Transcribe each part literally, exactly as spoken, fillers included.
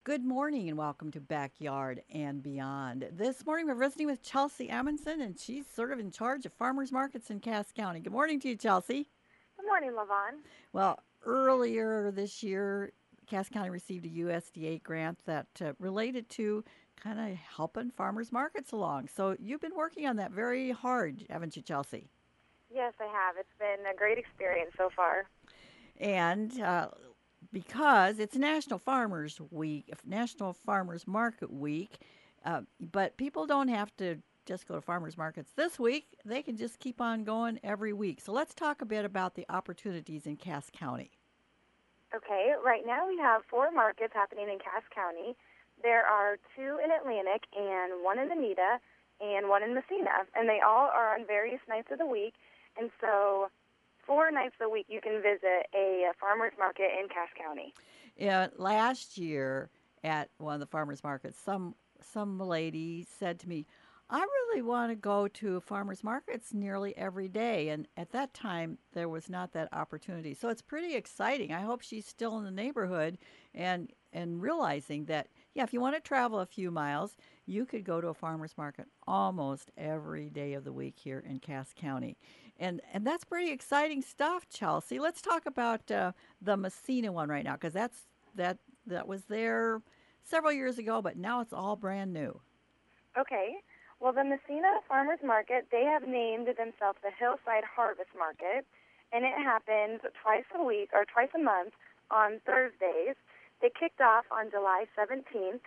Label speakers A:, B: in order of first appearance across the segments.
A: Good morning and welcome to Backyard and Beyond. This morning we're visiting with Chelsea Amundson, and she's sort of in charge of farmers markets in Cass County. Good morning to you, Chelsea.
B: Good morning, Lavon.
A: Well, earlier this year, Cass County received a U S D A grant that uh, related to kind of helping farmers markets along. So you've been working on that very hard, haven't you, Chelsea?
B: Yes, I have. It's been a great experience so far.
A: And uh, because it's National Farmers Week, National Farmers Market Week, uh, but people don't have to just go to farmers markets this week. They can just keep on going every week. So let's talk a bit about the opportunities in Cass County.
B: Okay, right now we have four markets happening in Cass County. There are two in Atlantic and one in Anita and one in Messina, and they all are on various nights of the week. And so four nights a week you can visit a farmer's market in Cass County.
A: Yeah, last year at one of the farmers markets, some some lady said to me, "I really want to go to farmers markets nearly every day." And at that time, there was not that opportunity. So it's pretty exciting. I hope she's still in the neighborhood and and realizing that, yeah, if you want to travel a few miles, you could go to a farmers market almost every day of the week here in Cass County. And and that's pretty exciting stuff, Chelsea. Let's talk about uh, the Messina one right now, because that's that that was there several years ago, but now it's all brand new.
B: Okay, well, the Messina Farmers Market, they have named themselves the Hillside Harvest Market, and it happens twice a week or twice a month on Thursdays. They kicked off on July seventeenth,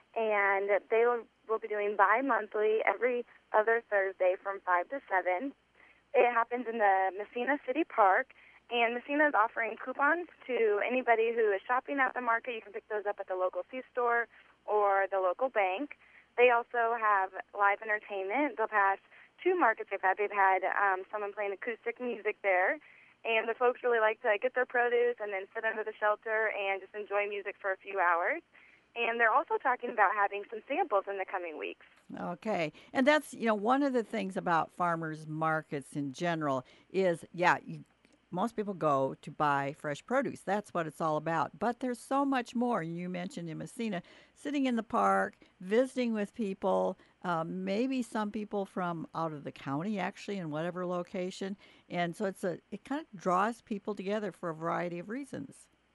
B: and they will, will be doing bi-monthly every other Thursday from five to seven. It happens in the Messina City Park, and Messina is offering coupons to anybody who is shopping at the market. You can pick those up at the local C-store or the local bank. They also have live entertainment. The past two markets they've had, they've had um, someone playing acoustic music there, and the folks really like to get their produce and then sit under the shelter and just enjoy music for a few hours. And they're also talking about having some samples in the coming weeks.
A: Okay. And that's, you know, one of the things about farmers markets in general is, yeah, you, most people go to buy fresh produce. That's what it's all about. But there's so much more. You mentioned in Messina, sitting in the park, visiting with people, um, maybe some people from out of the county, actually, in whatever location. And so it's a, it kind of draws people together for a variety of reasons.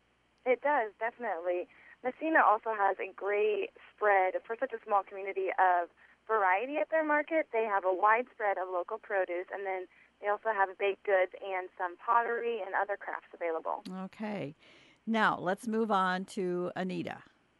B: It does, definitely. Messina also has a great spread for such a small community of variety at their market. They have a wide spread of local produce, and then they also have baked goods and some pottery and other crafts available.
A: Okay. Now let's move on to Anita.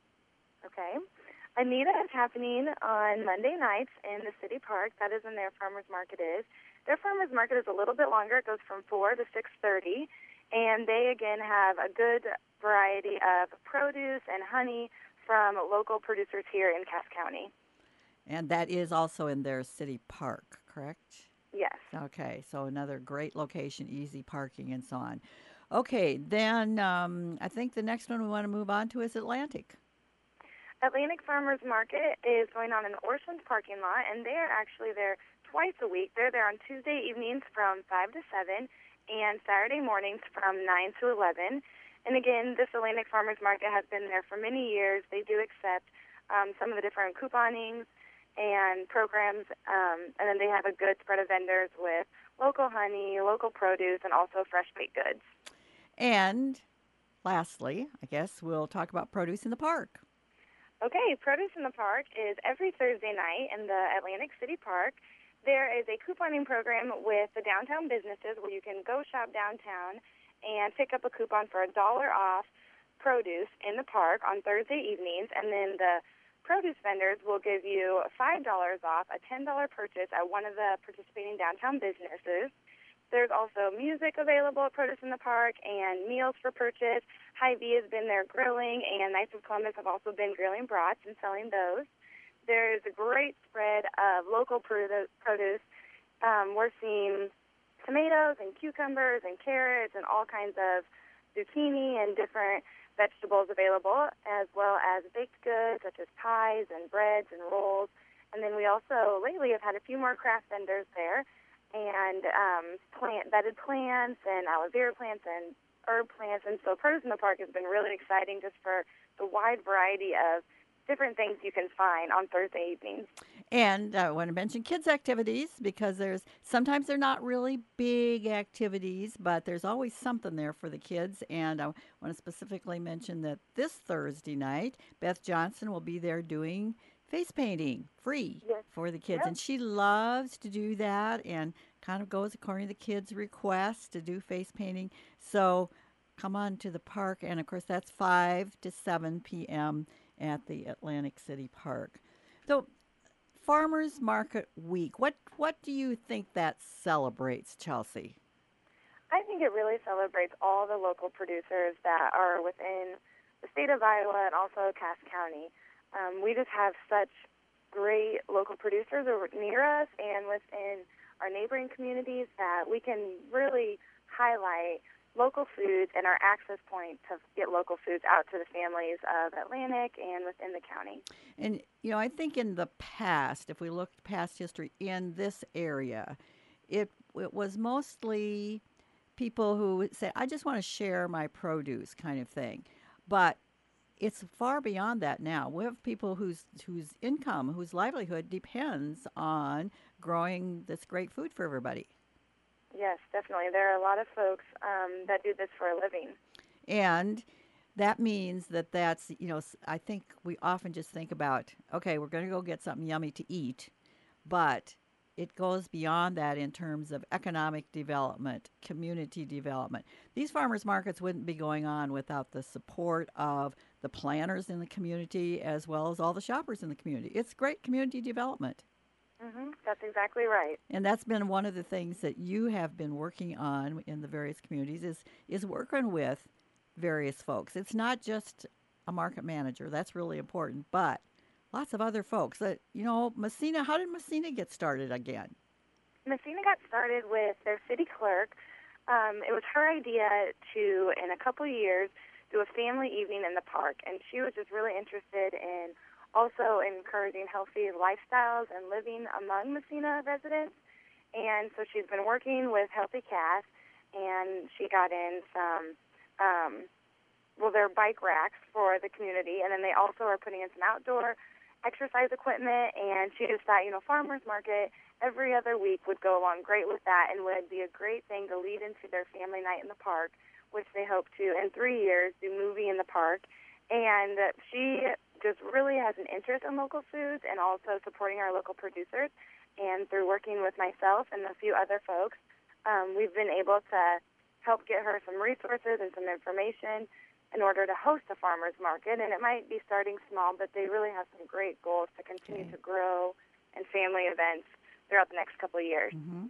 B: Okay. Anita is happening on Monday nights in the city park. That is when their farmers market is. Their farmers market is a little bit longer. It goes from four to six thirty, and they again have a good variety of produce and honey from local producers here in Cass County.
A: And that is also in their city park, correct?
B: Yes.
A: Okay, so another great location, easy parking, and so on. Okay, then um, I think the next one we want to move on to is Atlantic.
B: Atlantic Farmers Market is going on in the Orchlands parking lot, and they are actually there twice a week. They're there on Tuesday evenings from five to seven and Saturday mornings from nine to eleven. And again, this Atlantic Farmers Market has been there for many years. They do accept um, some of the different couponings and programs, um, and then they have a good spread of vendors with local honey, local produce, and also fresh baked goods.
A: And lastly, I guess we'll talk about produce in the park.
B: Okay, Produce in the Park is every Thursday night in the Atlantic City Park. There is a couponing program with the downtown businesses where you can go shop downtown and pick up a coupon for a dollar off produce in the park on Thursday evenings, and then the produce vendors will give you five dollars off a ten dollars purchase at one of the participating downtown businesses. There's also music available at Produce in the Park and meals for purchase. Hy-Vee has been there grilling, and Knights of Columbus have also been grilling brats and selling those. There's a great spread of local produce. Um, we're seeing tomatoes and cucumbers and carrots and all kinds of zucchini and different vegetables available, as well as baked goods such as pies and breads and rolls. And then we also lately have had a few more craft vendors there, and um, plant bedded plants and aloe vera plants and herb plants. And so Produce in the Park has been really exciting just for a wide variety of different things you can find on Thursday evenings.
A: And I want to mention kids' activities because there's sometimes they're not really big activities, but there's always something there for the kids. And I want to specifically mention that this Thursday night, Beth Johnson will be there doing face painting free
B: Yes.
A: for the kids.
B: Yep.
A: And she loves to do that and kind of goes according to the kids' requests to do face painting. So come on to the park. And of course, that's five to seven p.m. at the Atlantic City Park. So, Farmers Market Week, what what do you think that celebrates, Chelsea?
B: I think it really celebrates all the local producers that are within the state of Iowa and also Cass County. Um, we just have such great local producers over near us and within our neighboring communities that we can really highlight local foods and our access point to get local foods out to the families of Atlantic and within the county.
A: And, you know, I think in the past, if we look past history in this area, it, it was mostly people who say, I just want to share my produce kind of thing. But it's far beyond that now. We have people whose whose income, whose livelihood depends on growing this great food for everybody.
B: Yes, definitely. There are a lot of folks um, that do this for a living.
A: And that means that that's, you know, I think we often just think about, okay, we're going to go get something yummy to eat, but it goes beyond that in terms of economic development, community development. These farmers markets wouldn't be going on without the support of the planners in the community as well as all the shoppers in the community. It's great community development.
B: Mm-hmm. That's exactly right.
A: And that's been one of the things that you have been working on in the various communities is is working with various folks. It's not just a market manager. That's really important, but lots of other folks. That you know, Massena, how did Massena get started again?
B: Massena got started with their city clerk. Um, it was her idea to, in a couple of years, do a family evening in the park, and she was just really interested in also encouraging healthy lifestyles and living among Massena residents. And so she's been working with Healthy Cass, and she got in some, um, well, they're bike racks for the community, and then they also are putting in some outdoor exercise equipment, and she just thought, you know, farmers market every other week would go along great with that and would be a great thing to lead into their family night in the park, which they hope to, in three years, do movie in the park. And she just really has an interest in local foods and also supporting our local producers. And through working with myself and a few other folks, um, we've been able to help get her some resources and some information in order to host a farmer's market. And it might be starting small, but they really have some great goals to continue
A: Okay.
B: to grow and family events throughout the next couple of years.
A: Mm-hmm.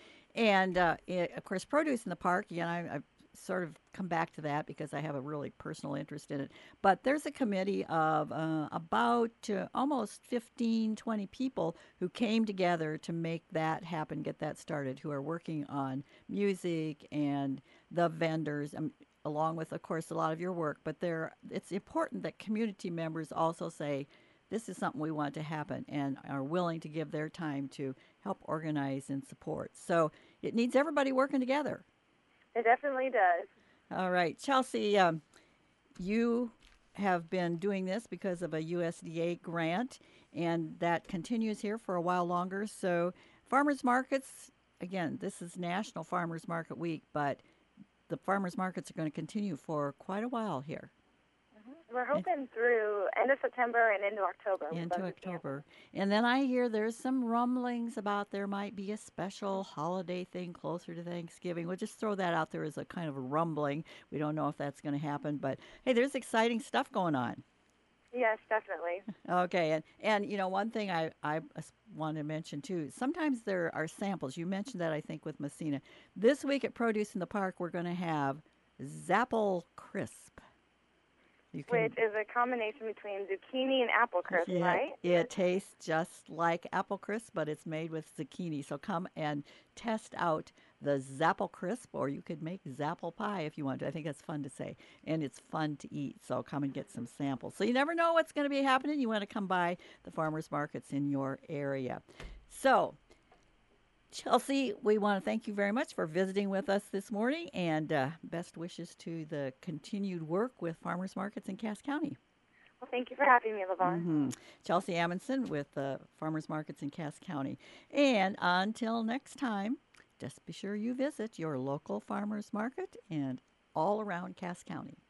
A: And, uh, it, of course, produce in the park, again, I, I've sort of come back to that because I have a really personal interest in it. But there's a committee of uh, about uh, almost fifteen, twenty people who came together to make that happen, get that started, who are working on music and the vendors, um, along with, of course, a lot of your work. But there, it's important that community members also say, this is something we want to happen and are willing to give their time to help organize and support. So it needs everybody working together.
B: It definitely does.
A: All right. Chelsea, um, you have been doing this because of a U S D A grant, and that continues here for a while longer. So farmers markets, again, this is National Farmers Market Week, but the farmers markets are going to continue for quite a while here.
B: We're hoping through end of September and into October.
A: Into October. And then I hear there's some rumblings about there might be a special holiday thing closer to Thanksgiving. We'll just throw that out there as a kind of a rumbling. We don't know if that's going to happen, but hey, there's exciting stuff going on.
B: Yes, definitely.
A: Okay, and, and you know, one thing I, I want to mention too, sometimes there are samples. You mentioned that, I think, with Massena. This week at Produce in the Park, we're going to have Zapple Crisp. You can,
B: Which is a combination between zucchini and apple crisp,
A: yeah,
B: right?
A: It tastes just like apple crisp, but it's made with zucchini. So come and test out the Zapple Crisp, or you could make Zapple pie if you want to. I think that's fun to say, and it's fun to eat. So come and get some samples. So you never know what's going to be happening. You want to come by the farmers markets in your area. So, Chelsea, we want to thank you very much for visiting with us this morning, and uh, best wishes to the continued work with farmers markets in Cass County.
B: Well, thank you for having me, LaVar.
A: Mm-hmm. Chelsea Amundson with the Farmers Markets in Cass County. And until next time, just be sure you visit your local farmers market and all around Cass County.